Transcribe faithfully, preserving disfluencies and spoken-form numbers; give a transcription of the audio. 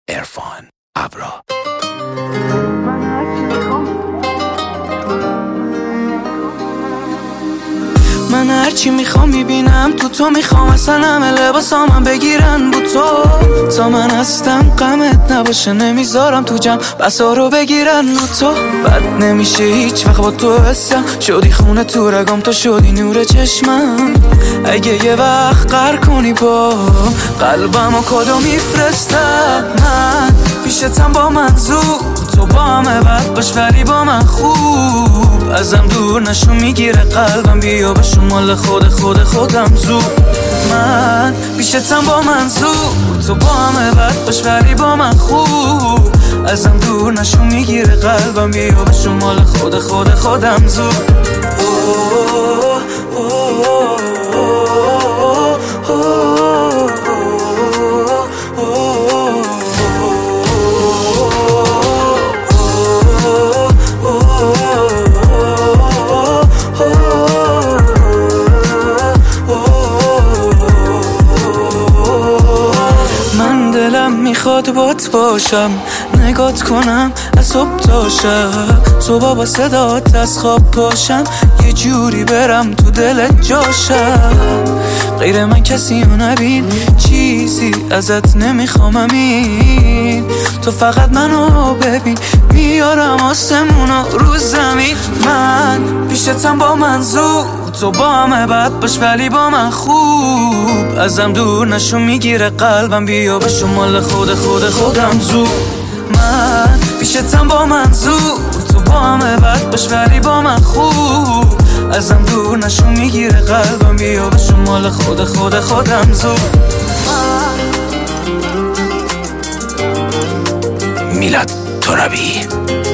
عرفان ابرا. من هرچی میخوام میبینم تو تو، میخوام اصلا همه لباسامم بگیرن بو تو. تا من هستم غمت نباشه، نمیذارم تو جمع بسا رو بگیرن بو تو. بد نمیشه هیچ وقت با تو حسم، شدی خونه تو رگام، تو شدی نور چشمم. اگه یه وقت قهر کنی با قلبم و کدو میفرستم. من پیشتم با منظور تو، با همه بد باش ولی با من خوب. ازم دور نشو میگیره قلبم، بیا بشو مال خود خود خودم زود. من پیشتم با منظور تو، با همه بد باش ولی با من خوب. ازم دور نشو میگیره قلبم، بیا بشو مال خود خود خودم زود. میخواد بات باشم، نگات کنم از صبح تا شب، صبح با صدات از خواب پاشم، یه جوری برم تو دلت جاشم. غیر من کسی رو نبین، چیزی ازت نمیخوام امین. تو فقط منو ببین، میارم آسمونا رو زمین. من پیشتم با منظور تو، با همه بد باش ولی با من خوب. ازم دور نشو میگیره قلبم، بیا بشو مال خود خود خودم زود. من پیشتم با منظور تو، با همه بد باش ولی با من خوب. ازم دور نشو میگیره قلبم، بیا بشو مال خود خود خودم زود. میلاد ترابی.